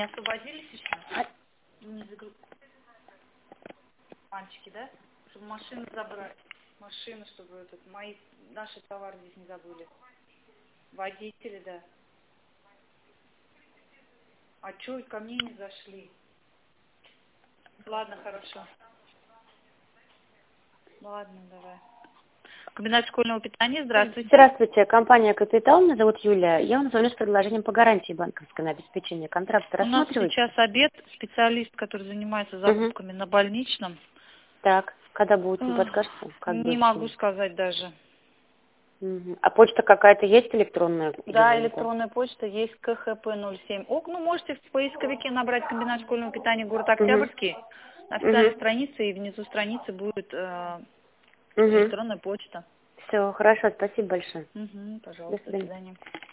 Освободились еще? Не загру- Мальчики, да? Чтобы машину забрать. Машину, чтобы наши товары здесь не забыли. Водители, да. А чё, ко мне не зашли? Ладно, хорошо. Ладно, давай. Комбинат школьного питания, здравствуйте. Здравствуйте, компания «Капитал», меня зовут Юлия. Я вам звоню с предложением по гарантии банковской на обеспечение контракта. У нас Рассматриваете? сейчас обед, специалист, который занимается закупками на больничном. Так, когда будет, не подскажете? Не могу сказать даже. А почта какая-то есть электронная? Да, электронная почта есть КХП07. Ну, можете в поисковике набрать комбинат школьного питания город Октябрьский. На официальной странице и внизу страницы будет электронная почта. Все, хорошо, спасибо большое. Пожалуйста, до свидания.